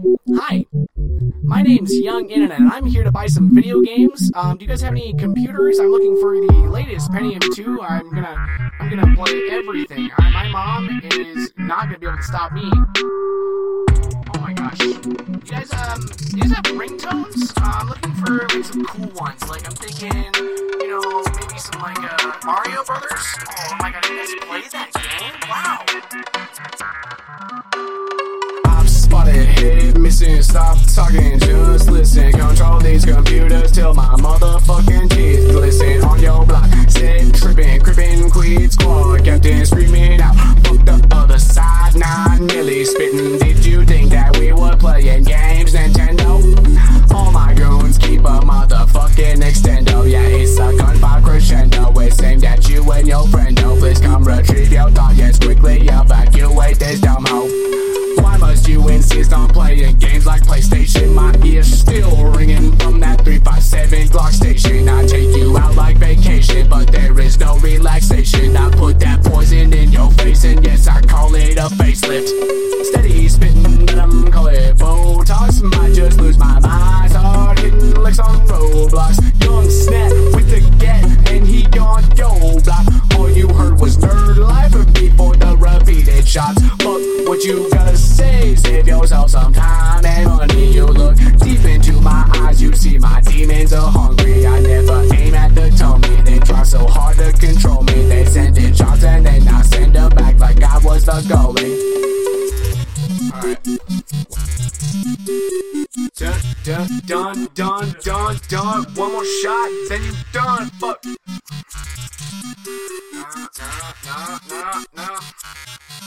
Hi, my name's Young Internet, and I'm here to buy some video games. Do you guys have any computers? I'm looking for the latest Pentium 2. I'm gonna play everything. My mom is not gonna be able to stop me. Oh my gosh. You guys have ringtones? I'm looking for some cool ones. Like, I'm thinking, maybe some Mario Brothers. Oh my god, you guys play that game? Wow. I've spotted hit missing, stop talking, just listen. Control these computers till my motherfucking teeth glisten. On your block, sit tripping, crippin' queen squad, captain screaming out, fuck the other side, not nearly spitting. Did you think that we were playing games, Nintendo? All my goons keep a motherfucking extendo. Yeah, it's a gunfire crescendo. It's aimed at you and your friendo. Please come retrieve your thought, yes, quickly evacuate this dumb hoe. Why must you insist on playing games like PlayStation? My ears still ringing from that 357 Glock station. I take you out like vacation, but there is no relaxation. I put that poison in your face, and yes, I call it a facelift. Steady spitting, let 'em call it Botox. Might just lose my mind, start hitting licks on roadblocks. Young snap with the gat, and he on yo block. All you heard was nerd life before the repeated shots. Fuck what you gotta say, save yourself some time and money. You look deep into my eyes, you see my demons are hungry. I never aim at the tummy, they try so hard to control me. They send in shots and then I send them back like I was the goalie. Alright. Done. One more shot, then you done. Fuck. No.